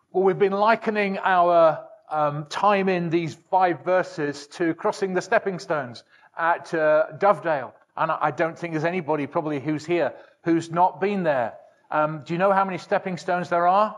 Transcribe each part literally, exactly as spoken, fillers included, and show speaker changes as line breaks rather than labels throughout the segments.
Well, we've been likening our um, time in these five verses to crossing the stepping stones at uh, Dovedale. And I don't think there's anybody probably who's here who's not been there. Um, do you know how many stepping stones there are?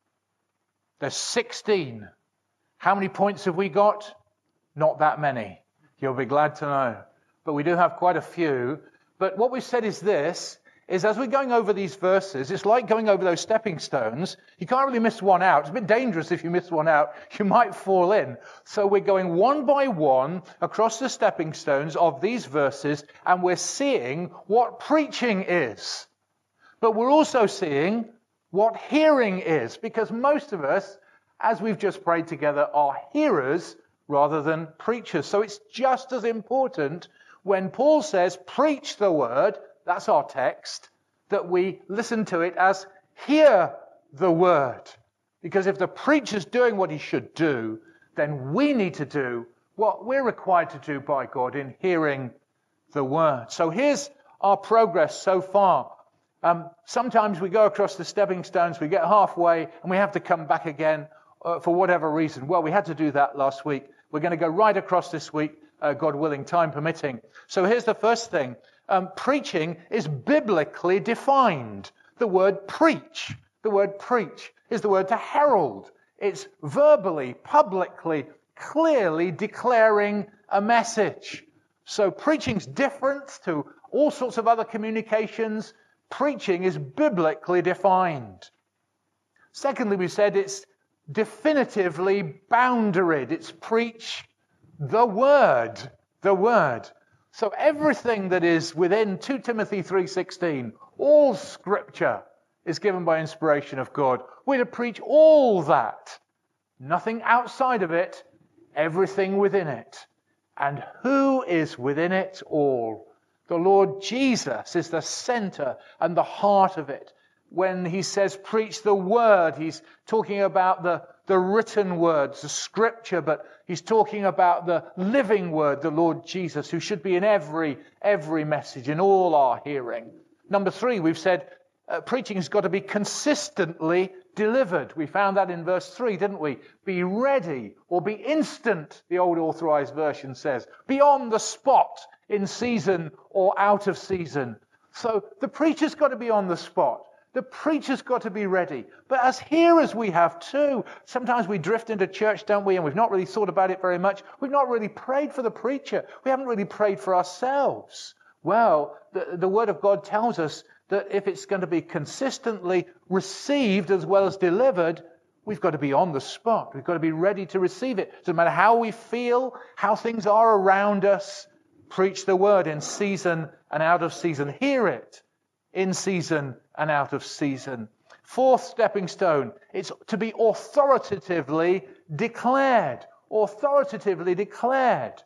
There's sixteen. How many points have we got? Not that many. You'll be glad to know. But we do have quite a few. But what we've said is this, is as we're going over these verses, it's like going over those stepping stones. You can't really miss one out. It's a bit dangerous if you miss one out. You might fall in. So we're going one by one across the stepping stones of these verses, and we're seeing what preaching is. But we're also seeing what hearing is, because most of us, as we've just prayed together, are hearers rather than preachers. So it's just as important when Paul says, preach the word, that's our text, that we listen to it as hear the word. Because if the preacher's doing what he should do, then we need to do what we're required to do by God in hearing the word. So here's our progress so far. Um, sometimes we go across the stepping stones, we get halfway, and we have to come back again uh, for whatever reason. Well, we had to do that last week. We're going to go right across this week, uh, God willing, time permitting. So here's the first thing. Um, preaching is biblically defined. The word preach, the word preach is the word to herald. It's verbally, publicly, clearly declaring a message. So preaching's different to all sorts of other communications. Preaching is biblically defined. Secondly, we said it's definitively boundaried. It's preach the word, the word. So everything that is within Second Timothy three sixteen, all scripture is given by inspiration of God. We're to preach all that. Nothing outside of it, everything within it. And who is within it all? The Lord Jesus is the center and the heart of it. When he says preach the word, he's talking about the, the written words, the scripture, but he's talking about the living word, the Lord Jesus, who should be in every, every message, in all our hearing. Number three, we've said uh, preaching has got to be consistently delivered. We found that in verse three, didn't we? Be ready or be instant, the old authorized version says. Be on the spot in season or out of season. So the preacher's got to be on the spot. The preacher's got to be ready. But as hearers we have too. Sometimes we drift into church, don't we? And we've not really thought about it very much. We've not really prayed for the preacher. We haven't really prayed for ourselves. Well, the, the Word of God tells us that if it's going to be consistently received as well as delivered, we've got to be on the spot. We've got to be ready to receive it. Doesn't matter how we feel, how things are around us. Preach the word in season and out of season. Hear it in season and out of season. Fourth stepping stone, it's to be authoritatively declared. Authoritatively declared.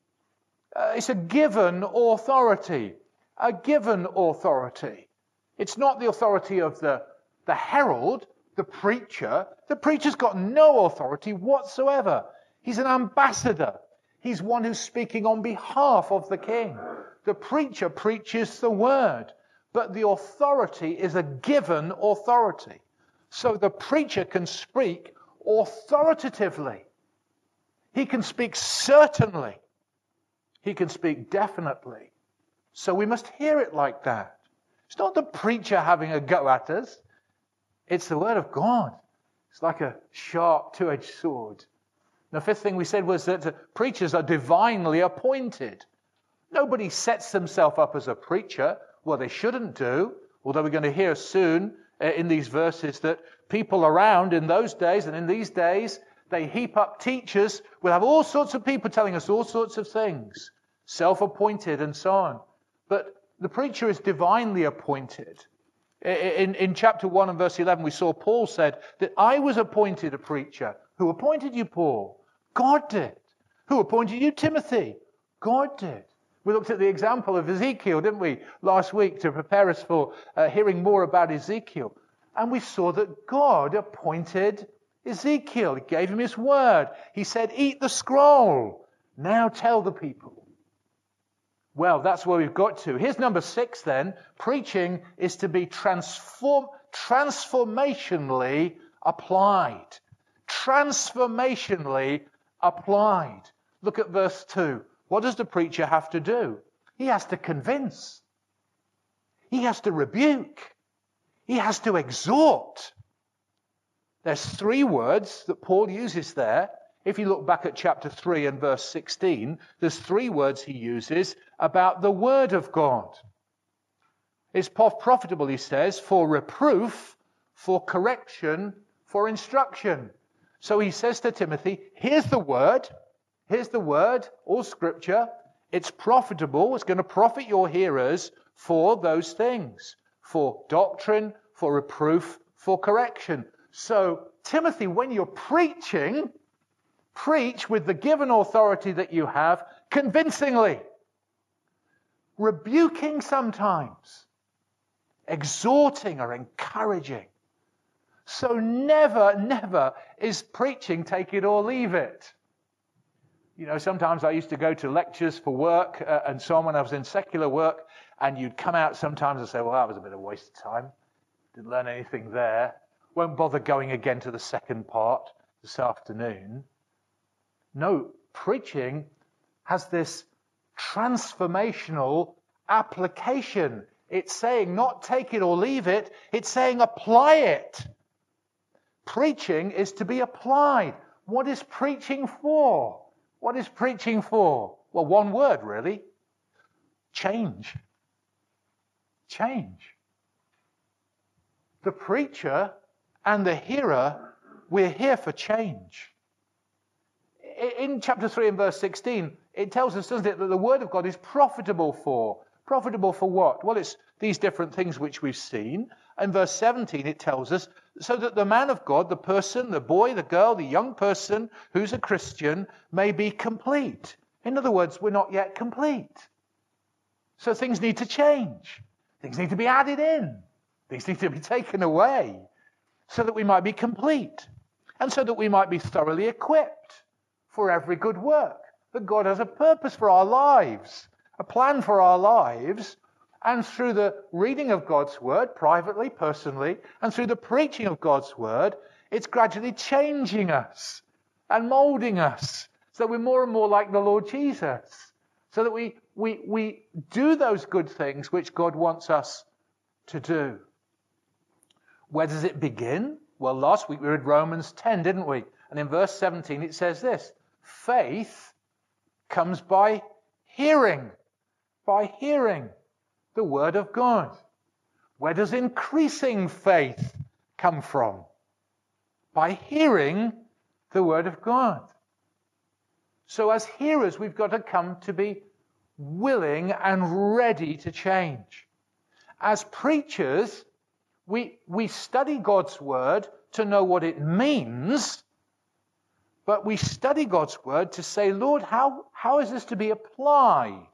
Uh, it's a given authority. A given authority. It's not the authority of the, the herald, the preacher. The preacher's got no authority whatsoever. He's an ambassador. He's one who's speaking on behalf of the king. The preacher preaches the word. But the authority is a given authority. So the preacher can speak authoritatively. He can speak certainly. He can speak definitely. So we must hear it like that. It's not the preacher having a go at us. It's the word of God. It's like a sharp two-edged sword. The fifth thing we said was that preachers are divinely appointed. Nobody sets themselves up as a preacher. Well, they shouldn't do, although we're going to hear soon uh, in these verses that people around in those days and in these days, they heap up teachers. We'll have all sorts of people telling us all sorts of things, self-appointed and so on. But the preacher is divinely appointed. In, in chapter one and verse eleven, we saw Paul said that I was appointed a preacher. Who appointed you, Paul? God did. Who appointed you, Timothy? God did. We looked at the example of Ezekiel, didn't we, last week to prepare us for uh, hearing more about Ezekiel. And we saw that God appointed Ezekiel. He gave him his word. He said, eat the scroll. Now tell the people. Well, that's where we've got to. Here's number six then. Preaching is to be transform, transformationally applied. transformationally applied. Look at verse two. What does the preacher have to do? He has to convince. He has to rebuke. He has to exhort. There's three words that Paul uses there. If you look back at chapter three and verse sixteen, there's three words he uses about the word of God. It's profitable, he says, for reproof, for correction, for instruction. So he says to Timothy, here's the word, here's the word, all scripture. It's profitable, it's going to profit your hearers for those things, for doctrine, for reproof, for correction. So, Timothy, when you're preaching, preach with the given authority that you have, convincingly, rebuking sometimes, exhorting or encouraging. So never, never is preaching take it or leave it. You know, sometimes I used to go to lectures for work uh, and so on when I was in secular work, and you'd come out sometimes and say, well, that was a bit of a waste of time. Didn't learn anything there. Won't bother going again to the second part this afternoon. No, preaching has this transformational application. It's saying not take it or leave it. It's saying apply it. Preaching is to be applied. What is preaching for? What is preaching for? Well, one word, really. Change. Change. The preacher and the hearer, we're here for change. In chapter three and verse sixteen, it tells us, doesn't it, that the word of God is profitable for. Profitable for what? Well, it's these different things which we've seen. In verse seventeen, it tells us, so that the man of God, the person, the boy, the girl, the young person who's a Christian may be complete. In other words, we're not yet complete. So things need to change. Things need to be added in. Things need to be taken away so that we might be complete and so that we might be thoroughly equipped for every good work. That God has a purpose for our lives, a plan for our lives, and through the reading of God's word, privately, personally, and through the preaching of God's word, it's gradually changing us and molding us so that we're more and more like the Lord Jesus, so that we, we, we do those good things which God wants us to do. Where does it begin? Well, last week we read Romans ten, didn't we? And in verse seventeen it says this, faith comes by hearing, by hearing the word of God. Where does increasing faith come from? By hearing the word of God. So as hearers, we've got to come to be willing and ready to change. As preachers, we, we study God's word to know what it means, but we study God's word to say, Lord, how, how is this to be applied?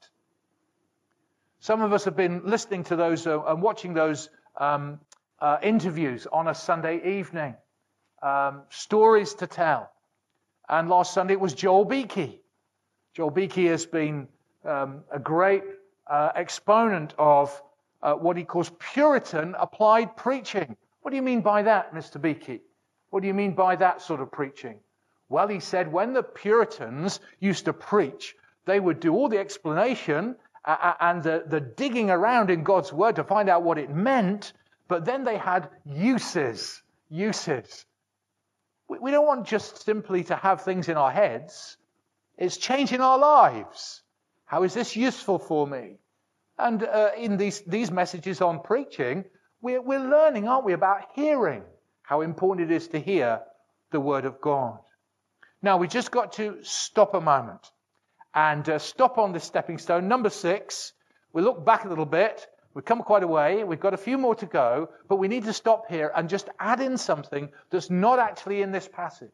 Some of us have been listening to those uh, and watching those um, uh, interviews on a Sunday evening. Um, stories to tell. And last Sunday it was Joel Beakey. Joel Beakey has been um, a great uh, exponent of uh, what he calls Puritan applied preaching. What do you mean by that, Mister Beakey? What do you mean by that sort of preaching? Well, he said when the Puritans used to preach, they would do all the explanation uh, and the, the digging around in God's word to find out what it meant, but then they had uses, uses. We, we don't want just simply to have things in our heads. It's changing our lives. How is this useful for me? And uh, in these, these messages on preaching, we're, we're learning, aren't we, about hearing, how important it is to hear the word of God. Now, we just got to stop a moment and uh, stop on this stepping stone. Number six, we look back a little bit. We've come quite a way. We've got a few more to go, but we need to stop here and just add in something that's not actually in this passage.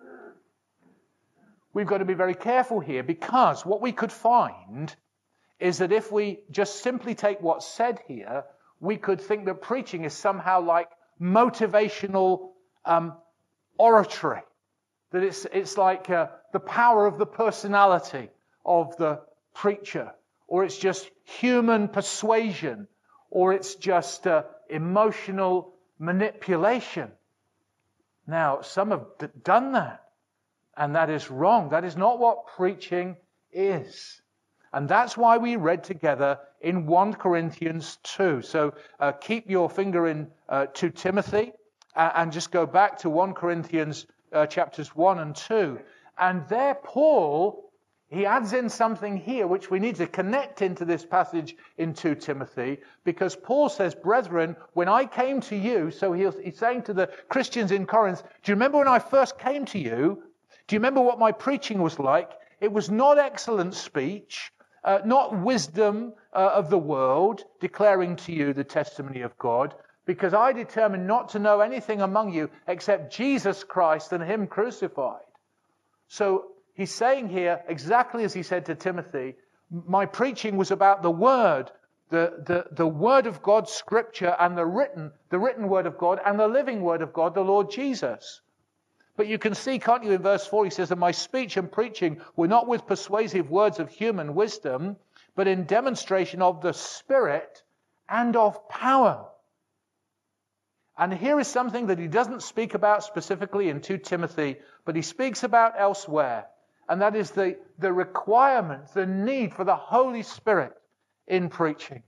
We've got to be very careful here because what we could find is that if we just simply take what's said here, we could think that preaching is somehow like motivational um, oratory. That it's, it's like uh, the power of the personality of the preacher, or it's just human persuasion, or it's just uh, emotional manipulation. Now, some have d- done that, and that is wrong. That is not what preaching is. And that's why we read together in First Corinthians two. So uh, keep your finger in uh, to Timothy uh, and just go back to First Corinthians uh, chapters one and two. And there Paul, he adds in something here which we need to connect into this passage in Second Timothy, because Paul says, brethren, when I came to you, so he's, he's saying to the Christians in Corinth, do you remember when I first came to you? Do you remember what my preaching was like? It was not excellent speech, uh, not wisdom uh, of the world, declaring to you the testimony of God, because I determined not to know anything among you except Jesus Christ and him crucified. So he's saying here, exactly as he said to Timothy, my preaching was about the word, the, the, the word of God, scripture, and the written, the written word of God, and the living word of God, the Lord Jesus. But you can see, can't you, in verse four, he says, and my speech and preaching were not with persuasive words of human wisdom, but in demonstration of the Spirit and of power. And here is something that he doesn't speak about specifically in Second Timothy, but he speaks about elsewhere. And that is the, the requirement, the need for the Holy Spirit in preaching.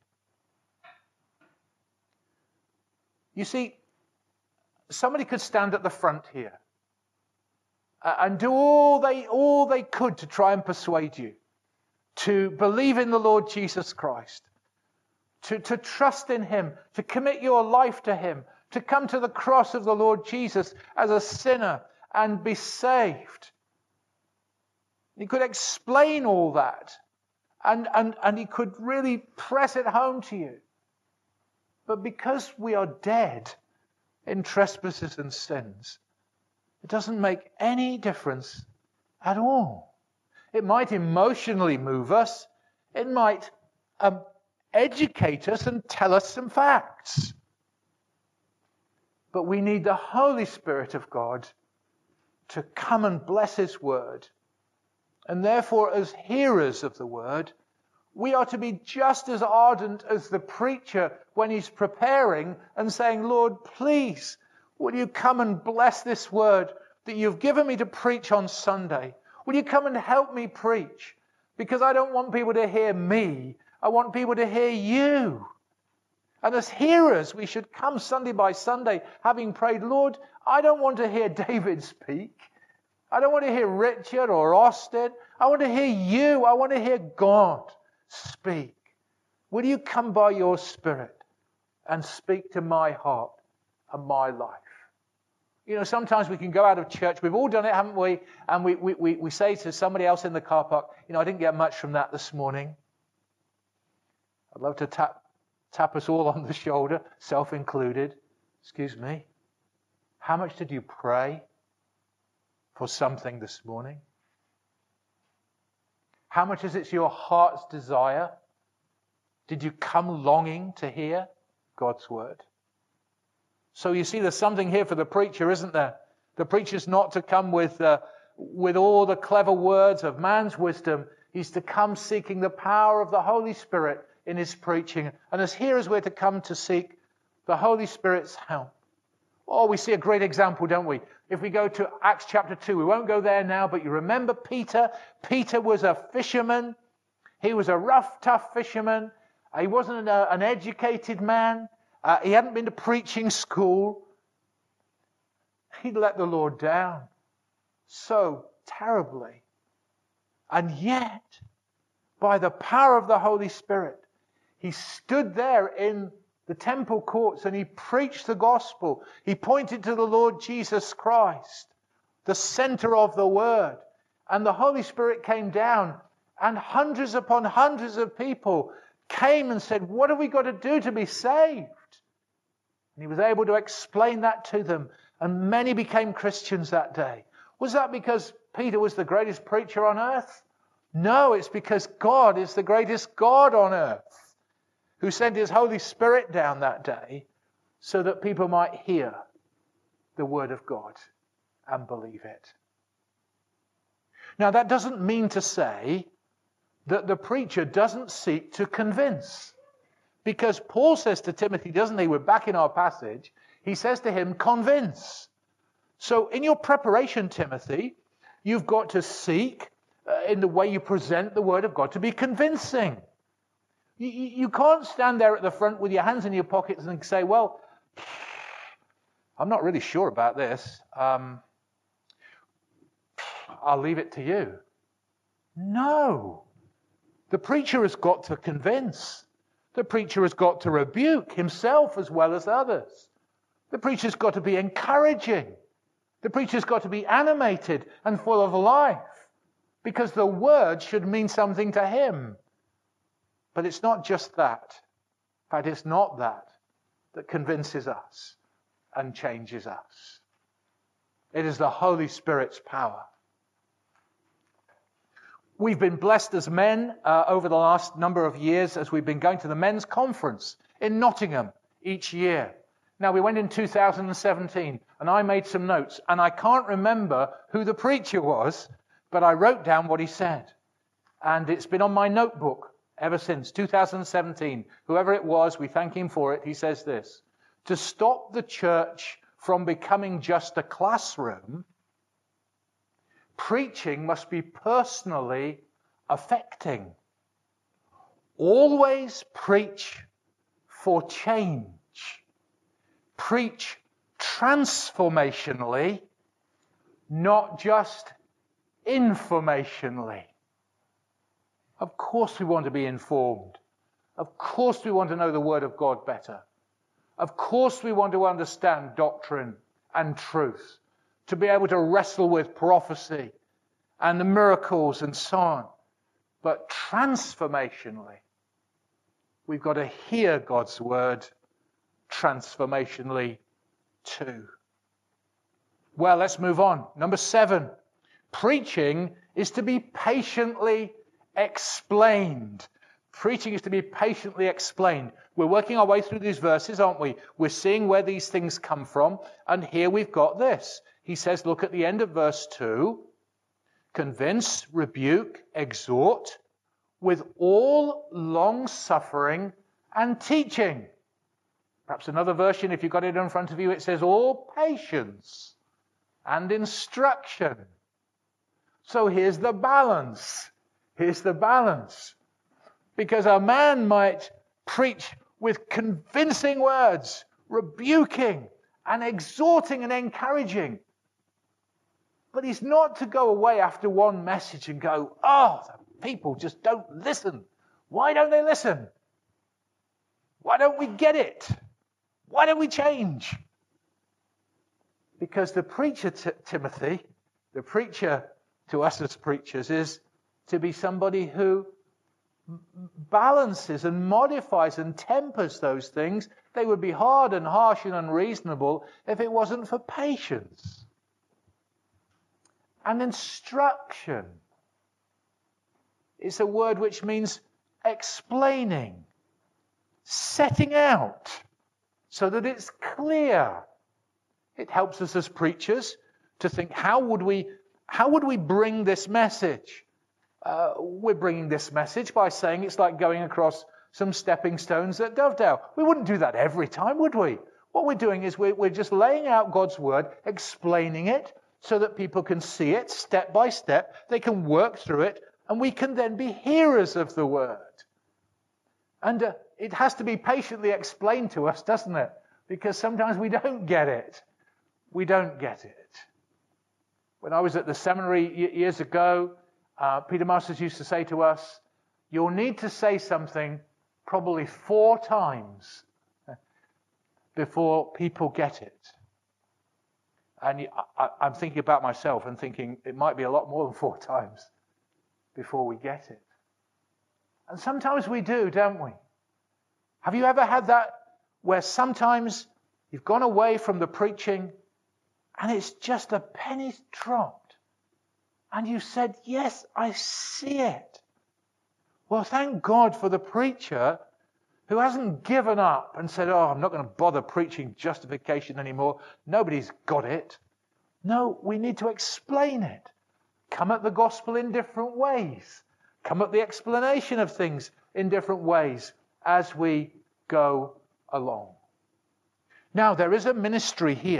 You see, somebody could stand at the front here and do all they, all they could to try and persuade you to believe in the Lord Jesus Christ, to, to trust in him, to commit your life to him, to come to the cross of the Lord Jesus as a sinner and be saved. He could explain all that, and, and, and he could really press it home to you. But because we are dead in trespasses and sins, it doesn't make any difference at all. It might emotionally move us. It might um, educate us and tell us some facts. But we need the Holy Spirit of God to come and bless his word. And therefore, as hearers of the word, we are to be just as ardent as the preacher when he's preparing and saying, Lord, please, will you come and bless this word that you've given me to preach on Sunday? Will you come and help me preach? Because I don't want people to hear me. I want people to hear you. And as hearers, we should come Sunday by Sunday having prayed, Lord, I don't want to hear David speak. I don't want to hear Richard or Austin. I want to hear you. I want to hear God speak. Will you come by your Spirit and speak to my heart and my life? You know, sometimes we can go out of church. We've all done it, haven't we? And we, we, we, we say to somebody else in the car park, you know, I didn't get much from that this morning. I'd love to tap, tap us all on the shoulder, self included. Excuse me. How much did you pray for something this morning? How much is it your heart's desire? Did you come longing to hear God's word? So you see, there's something here for the preacher, isn't there? The preacher's not to come with uh, with all the clever words of man's wisdom. He's to come seeking the power of the Holy Spirit in his preaching. And as hearers, we're to come to seek the Holy Spirit's help. Oh, we see a great example, don't we? If we go to Acts chapter two, we won't go there now, but you remember Peter. Peter was a fisherman. He was a rough, tough fisherman. He wasn't a, an educated man. Uh, he hadn't been to preaching school. He'd let the Lord down so terribly. And yet, by the power of the Holy Spirit, he stood there in the temple courts and he preached the gospel. He pointed to the Lord Jesus Christ, the center of the word. And the Holy Spirit came down, and hundreds upon hundreds of people came and said, what have we got to do to be saved? And he was able to explain that to them. And many became Christians that day. Was that because Peter was the greatest preacher on earth? No, it's because God is the greatest God on earth, who sent his Holy Spirit down that day so that people might hear the word of God and believe it. Now, that doesn't mean to say that the preacher doesn't seek to convince. Because Paul says to Timothy, doesn't he? We're back in our passage. He says to him, convince. So in your preparation, Timothy, you've got to seek uh, in the way you present the Word of God to be convincing. You, you can't stand there at the front with your hands in your pockets and say, well, I'm not really sure about this. Um, I'll leave it to you. No. The preacher has got to convince. The preacher has got to rebuke himself as well as others. The preacher's got to be encouraging. The preacher's got to be animated and full of life, because the word should mean something to him. But it's not just that. In fact, it's not that that convinces us and changes us. It is the Holy Spirit's power. We've been blessed as men uh, over the last number of years as we've been going to the men's conference in Nottingham each year. Now, we went in two thousand seventeen, and I made some notes, and I can't remember who the preacher was, but I wrote down what he said. And it's been on my notebook ever since, two thousand seventeen. Whoever it was, we thank him for it. He says this: to stop the church from becoming just a classroom, preaching must be personally affecting. Always preach for change. Preach transformationally, not just informationally. Of course we want to be informed. Of course we want to know the Word of God better. Of course we want to understand doctrine and truth, to be able to wrestle with prophecy and the miracles and so on. But transformationally, we've got to hear God's Word transformationally too. Well, let's move on. Number seven, preaching is to be patiently explained. Preaching is to be patiently explained. We're working our way through these verses, aren't we? We're seeing where these things come from, and here we've got this. He says, look at the end of verse two, convince, rebuke, exhort with all long-suffering and teaching. Perhaps another version, if you've got it in front of you, it says all patience and instruction. So here's the balance. Here's the balance. Because a man might preach with convincing words, rebuking and exhorting and encouraging. But he's not to go away after one message and go, oh, the people just don't listen. Why don't they listen? Why don't we get it? Why don't we change? Because the preacher, t- Timothy, the preacher to us as preachers is to be somebody who balances and modifies and tempers those things. They would be hard and harsh and unreasonable if it wasn't for patience and instruction. It's a word which means explaining, setting out, so that it's clear. It helps us as preachers to think, how would we, how would we bring this message? Uh, we're bringing this message by saying it's like going across some stepping stones at Dovedale. We wouldn't do that every time, would we? What we're doing is we're, we're just laying out God's Word, explaining it so that people can see it step by step. They can work through it, and we can then be hearers of the Word. And uh, it has to be patiently explained to us, doesn't it? Because sometimes we don't get it. We don't get it. When I was at the seminary y- years ago, uh, Peter Masters used to say to us, you'll need to say something probably four times before people get it. And I, I'm thinking about myself and thinking it might be a lot more than four times before we get it. And sometimes we do, don't we? Have you ever had that where sometimes you've gone away from the preaching and it's just a penny's dropped and you said, yes, I see it. Well, thank God for the preacher who hasn't given up and said, oh, I'm not going to bother preaching justification anymore. Nobody's got it. No, we need to explain it. Come at the gospel in different ways. Come at the explanation of things in different ways as we go along. Now, there is a ministry here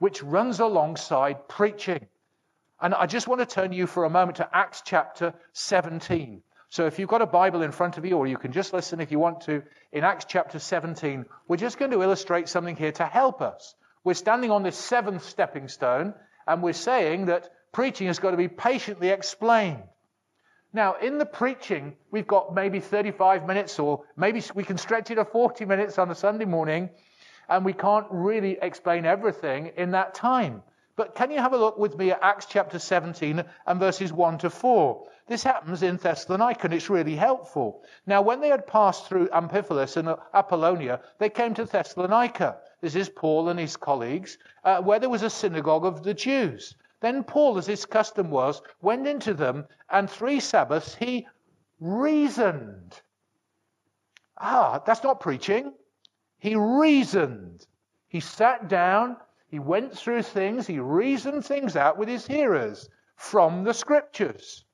which runs alongside preaching. And I just want to turn you for a moment to Acts chapter seventeen. So if you've got a Bible in front of you, or you can just listen if you want to, in Acts chapter seventeen, we're just going to illustrate something here to help us. We're standing on this seventh stepping stone, and we're saying that preaching has got to be patiently explained. Now, in the preaching, we've got maybe thirty-five minutes, or maybe we can stretch it to forty minutes on a Sunday morning, and we can't really explain everything in that time. But can you have a look with me at Acts chapter seventeen and verses one to four? This happens in Thessalonica, and it's really helpful. Now, when they had passed through Amphipolis and Apollonia, they came to Thessalonica. This is Paul and his colleagues, uh, where there was a synagogue of the Jews. Then Paul, as his custom was, went into them, and three Sabbaths he reasoned. Ah, that's not preaching. He reasoned. He sat down, he went through things, he reasoned things out with his hearers from the Scriptures.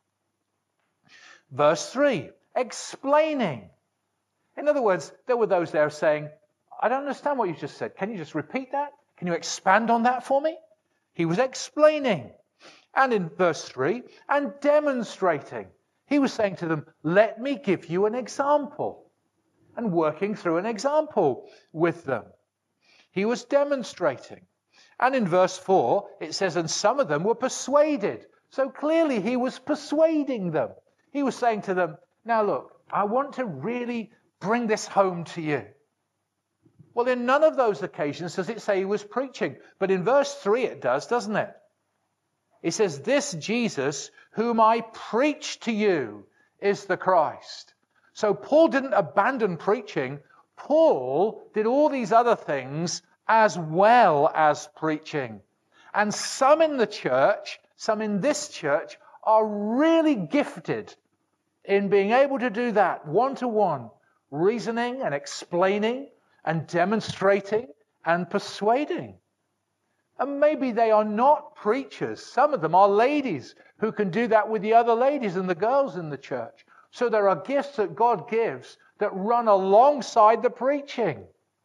Verse three, explaining. In other words, there were those there saying, I don't understand what you just said. Can you just repeat that? Can you expand on that for me? He was explaining. And in verse three, and demonstrating. He was saying to them, let me give you an example. And working through an example with them. He was demonstrating. And in verse four, it says, and some of them were persuaded. So clearly he was persuading them. He was saying to them, now look, I want to really bring this home to you. Well, in none of those occasions does it say he was preaching. But in verse three it does, doesn't it? It says, this Jesus whom I preach to you is the Christ. So Paul didn't abandon preaching. Paul did all these other things as well as preaching. And some in the church, some in this church, are really gifted in being able to do that one-to-one, reasoning and explaining and demonstrating and persuading. And maybe they are not preachers. Some of them are ladies who can do that with the other ladies and the girls in the church. So there are gifts that God gives that run alongside the preaching.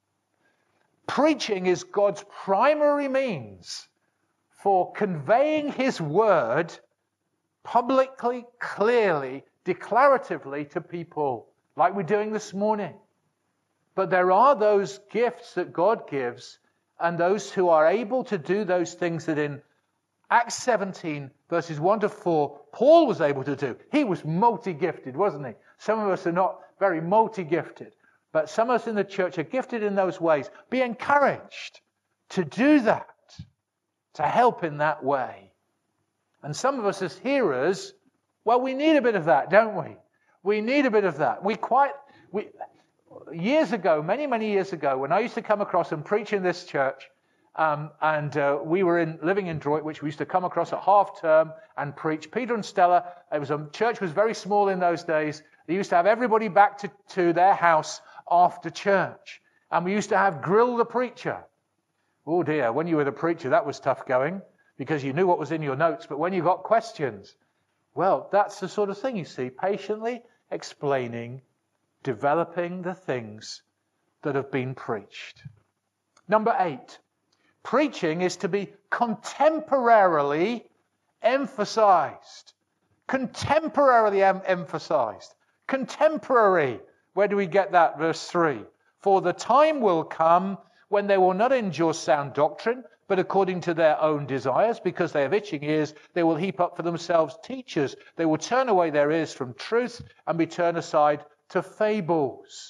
Preaching is God's primary means for conveying his word publicly, clearly, declaratively to people, like we're doing this morning. But there are those gifts that God gives, and those who are able to do those things that in Acts seventeen, verses one to four, Paul was able to do. He was multi-gifted, wasn't he? Some of us are not very multi-gifted, but some of us in the church are gifted in those ways. Be encouraged to do that, to help in that way. And some of us as hearers, well, we need a bit of that, don't we? We need a bit of that. We quite... we. Years ago, many, many years ago, when I used to come across and preach in this church, um, and uh, we were in living in Droitwich, we used to come across at half term and preach. Peter and Stella, it was a church was very small in those days. They used to have everybody back to, to their house after church. And we used to have Grill the Preacher. Oh dear, when you were the preacher, that was tough going, because you knew what was in your notes. But when you got questions, well, that's the sort of thing, you see, patiently explaining, developing the things that have been preached. Number eight, preaching is to be contemporarily emphasized. Contemporarily em- emphasized. Contemporary. Where do we get that? Verse three. For the time will come when they will not endure sound doctrine, but according to their own desires, because they have itching ears, they will heap up for themselves teachers. They will turn away their ears from truth and be turned aside to fables.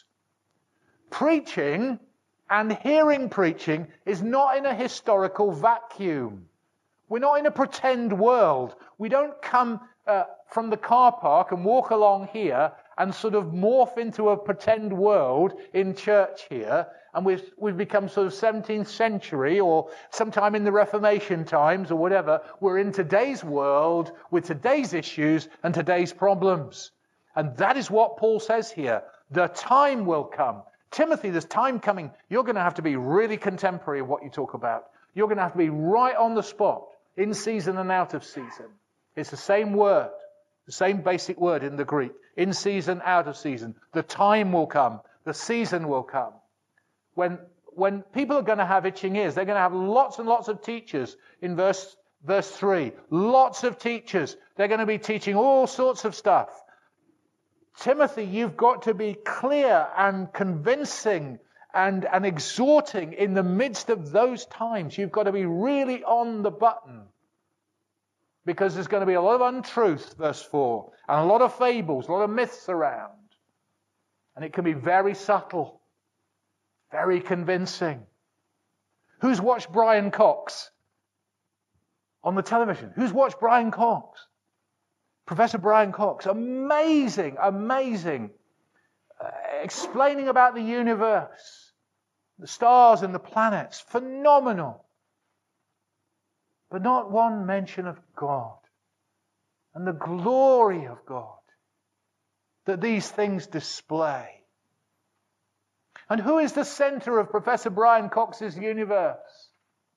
Preaching and hearing preaching is not in a historical vacuum. We're not in a pretend world. We don't come uh, from the car park and walk along here and sort of morph into a pretend world in church here, and we've, we've become sort of seventeenth century or sometime in the Reformation times or whatever. We're in today's world with today's issues and today's problems. And that is what Paul says here. The time will come. Timothy, there's time coming. You're going to have to be really contemporary of what you talk about. You're going to have to be right on the spot, in season and out of season. It's the same word, the same basic word in the Greek. In season, out of season. The time will come. The season will come. When when people are going to have itching ears, they're going to have lots and lots of teachers in verse, verse three. Lots of teachers. They're going to be teaching all sorts of stuff. Timothy, you've got to be clear and convincing and, and exhorting in the midst of those times. You've got to be really on the button. Because there's going to be a lot of untruth, verse four, and a lot of fables, a lot of myths around. And it can be very subtle, very convincing. Who's watched Brian Cox on the television? Who's watched Brian Cox? Professor Brian Cox, amazing, amazing, uh, explaining about the universe, the stars and the planets, phenomenal. But not one mention of God and the glory of God that these things display. And who is the center of Professor Brian Cox's universe?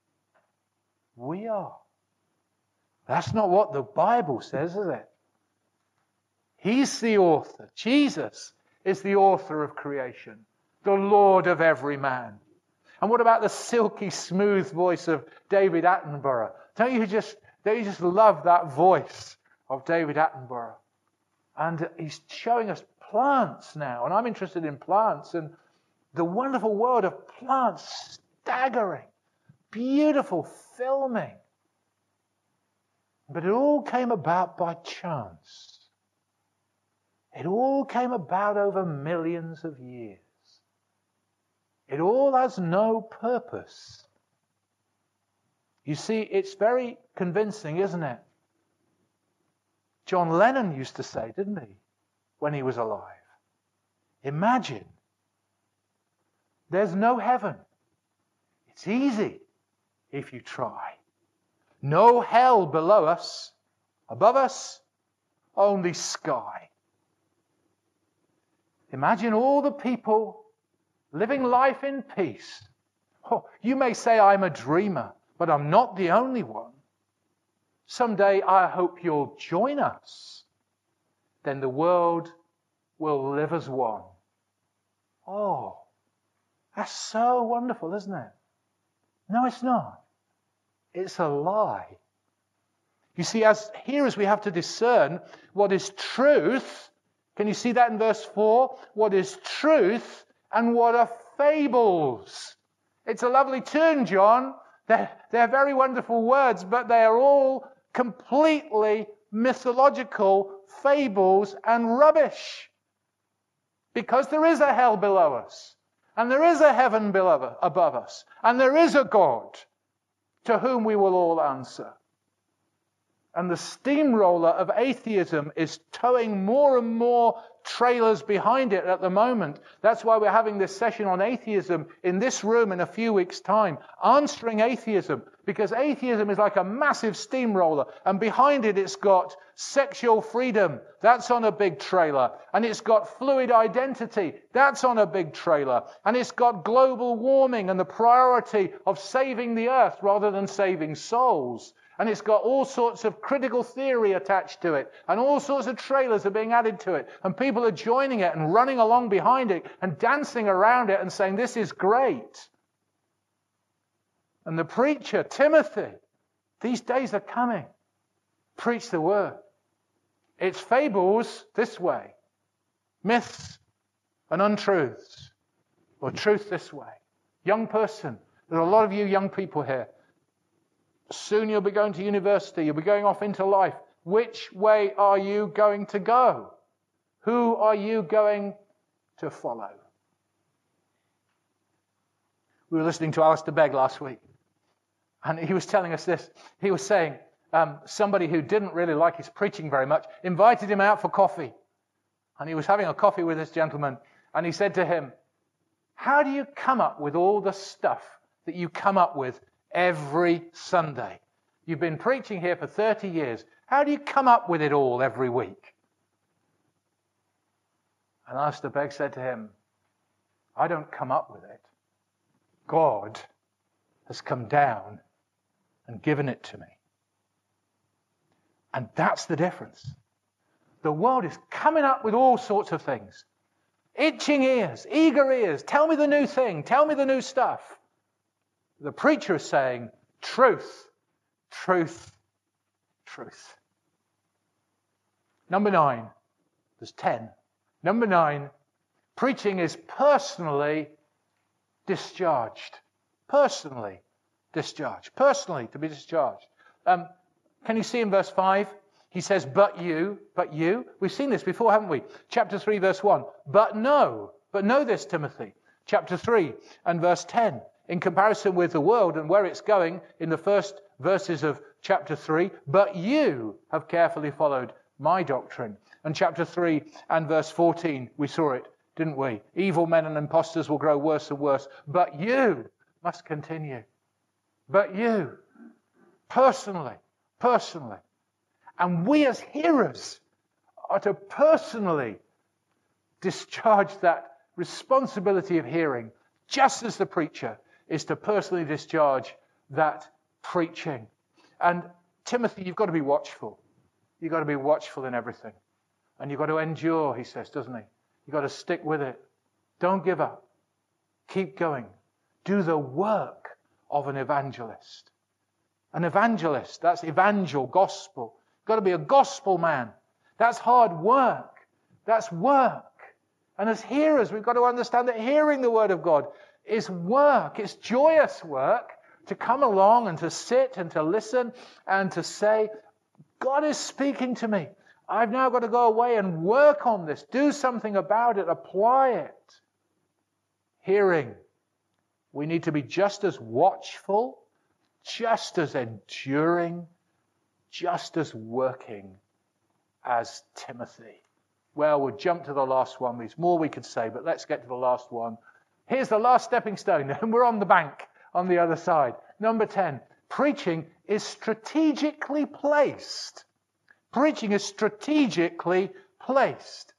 We are. That's not what the Bible says, is it? He's the author. Jesus is the author of creation, the Lord of every man. And what about the silky smooth voice of David Attenborough? Don't you just, don't you just love that voice of David Attenborough? And he's showing us plants now. And I'm interested in plants and the wonderful world of plants. Staggering. Beautiful filming. But it all came about by chance. It all came about over millions of years. It all has no purpose. You see, it's very convincing, isn't it? John Lennon used to say, didn't he, when he was alive? Imagine, there's no heaven. It's easy if you try. No hell below us. Above us, only sky. Imagine all the people living life in peace. Oh, you may say I'm a dreamer, but I'm not the only one. Someday I hope you'll join us. Then the world will live as one. Oh, that's so wonderful, isn't it? No, it's not. It's a lie. You see, as hearers, we have to discern what is truth. Can you see that in verse four? What is truth and what are fables? It's a lovely tune, John. They're, they're very wonderful words, but they are all completely mythological fables and rubbish. Because there is a hell below us, and there is a heaven below, above us, and there is a God to whom we will all answer. And the steamroller of atheism is towing more and more trailers behind it at the moment. That's why we're having this session on atheism in this room in a few weeks' time. Answering atheism. Because atheism is like a massive steamroller. And behind it, it's got sexual freedom. That's on a big trailer. And it's got fluid identity. That's on a big trailer. And it's got global warming and the priority of saving the earth rather than saving souls. And it's got all sorts of critical theory attached to it. And all sorts of trailers are being added to it. And people are joining it and running along behind it and dancing around it and saying, this is great. And the preacher, Timothy, these days are coming. Preach the word. It's fables this way. Myths and untruths. Or truth this way. Young person. There are a lot of you young people here. Soon you'll be going to university. You'll be going off into life. Which way are you going to go? Who are you going to follow? We were listening to Alistair Begg last week. And he was telling us this. He was saying um, somebody who didn't really like his preaching very much invited him out for coffee. And he was having a coffee with this gentleman. And he said to him, how do you come up with all the stuff that you come up with every Sunday? You've been preaching here for thirty years. How do you come up with it all every week? And Alistair Begg said to him, I don't come up with it. God has come down and given it to me. And that's the difference. The world is coming up with all sorts of things. itching ears, eager ears. Tell me the new thing. Tell me the new stuff. The preacher is saying, truth, truth, truth. Number nine. There's ten. Number nine. Preaching is personally discharged. Personally discharged. Personally to be discharged. Um, can you see in verse five? He says, but you, but you. We've seen this before, haven't we? Chapter three, verse one. But know, but know this, Timothy. Chapter three and verse ten. In comparison with the world and where it's going in the first verses of chapter three. But you have carefully followed my doctrine. And chapter three and verse fourteen, we saw it, didn't we? Evil men and impostors will grow worse and worse. But you must continue. But you, personally, personally. And we as hearers are to personally discharge that responsibility of hearing, just as the preacher is to personally discharge that preaching. And Timothy, you've got to be watchful. You've got to be watchful in everything. And you've got to endure, he says, doesn't he? You've got to stick with it. Don't give up. Keep going. Do the work of an evangelist. An evangelist, that's evangel, gospel. Got to be a gospel man. That's hard work. That's work. And as hearers, we've got to understand that hearing the word of God is work. It's joyous work to come along and to sit and to listen and to say, God is speaking to me. I've now got to go away and work on this. Do something about it. Apply it. Hearing. We need to be just as watchful, just as enduring, just as working as Timothy. Well, we'll jump to the last one. There's more we could say, but let's get to the last one. Here's the last stepping stone, and we're on the bank on the other side. Number ten, preaching is strategically placed. Preaching is strategically placed.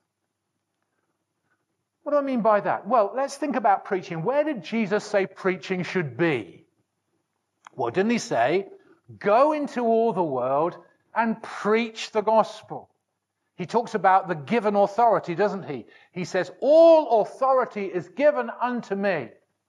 What do I mean by that? Well, let's think about preaching. Where did Jesus say preaching should be? Well, didn't he say, go into all the world and preach the gospel? He talks about the given authority, doesn't he? He says, all authority is given unto me.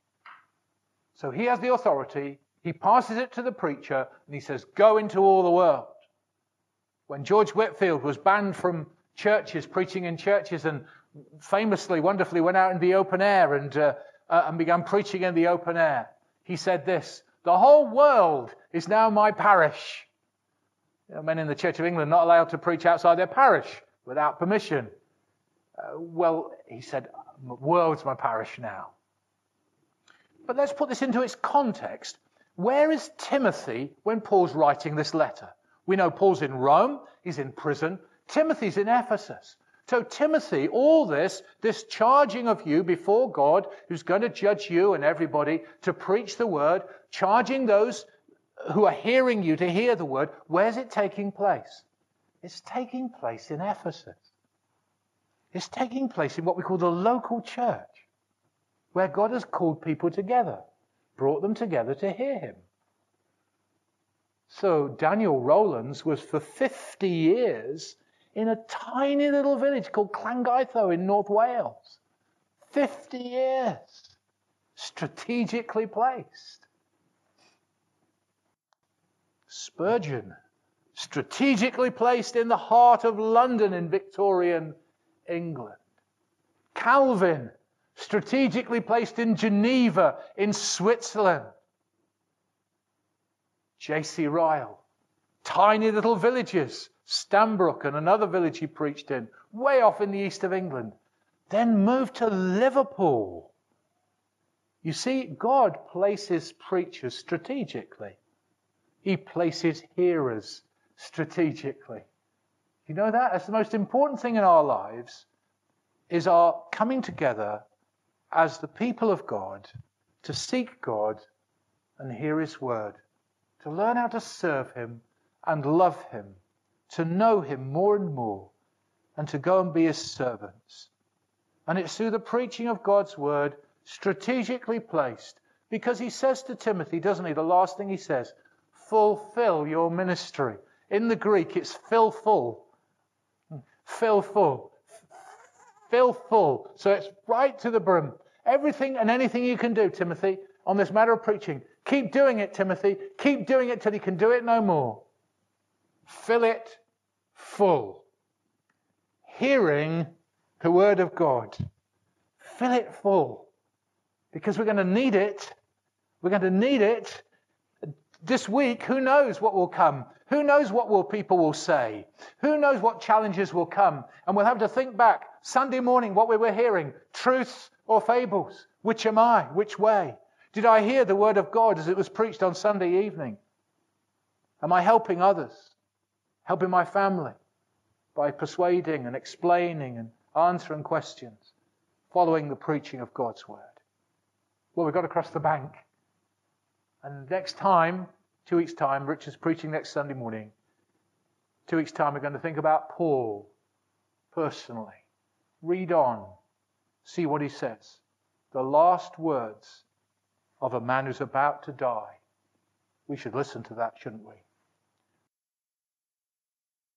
So he has the authority, he passes it to the preacher, and he says, go into all the world. When George Whitefield was banned from churches, preaching in churches, and famously, wonderfully went out in the open air and, uh, uh, and began preaching in the open air, he said this, the whole world is now my parish. You know, men in the Church of England not allowed to preach outside their parish without permission. Uh, well, he said, the world's my parish now. But let's put this into its context. Where is Timothy when Paul's writing this letter? We know Paul's in Rome, he's in prison. Timothy's in Ephesus. So Timothy, all this, this charging of you before God, who's going to judge you and everybody, to preach the word, charging those who are hearing you to hear the word, where's it taking place? It's taking place in Ephesus. It's taking place in what we call the local church, where God has called people together, brought them together to hear him. So Daniel Rowlands was for fifty years in a tiny little village called Llangeitho in North Wales. fifty years. Strategically placed. Spurgeon, strategically placed in the heart of London in Victorian England. Calvin, strategically placed in Geneva in Switzerland. J C Ryle, tiny little villages, Stanbrook and another village he preached in, way off in the east of England. Then moved to Liverpool. You see, God places preachers strategically. He places hearers strategically. You know that? That's the most important thing in our lives, is our coming together as the people of God to seek God and hear his word, to learn how to serve him and love him, to know him more and more, and to go and be his servants. And it's through the preaching of God's word, strategically placed, because he says to Timothy, doesn't he, the last thing he says, fulfill your ministry. In the Greek, it's fill full. Fill full. Fill full. So it's right to the brim. Everything and anything you can do, Timothy, on this matter of preaching. Keep doing it, Timothy. Keep doing it till you can do it no more. Fill it full. Hearing the word of God. Fill it full. Because we're going to need it. We're going to need it. This week, who knows what will come? Who knows what will people will say? Who knows what challenges will come? And we'll have to think back. Sunday morning, what we were hearing. Truths or fables? Which am I? Which way? Did I hear the word of God as it was preached on Sunday evening? Am I helping others? Helping my family? By persuading and explaining and answering questions? Following the preaching of God's word? Well, we've got to cross the bank. And next time, two weeks' time, Richard's preaching next Sunday morning. Two weeks' time, we're going to think about Paul personally. Read on. See what he says. The last words of a man who's about to die. We should listen to that, shouldn't we?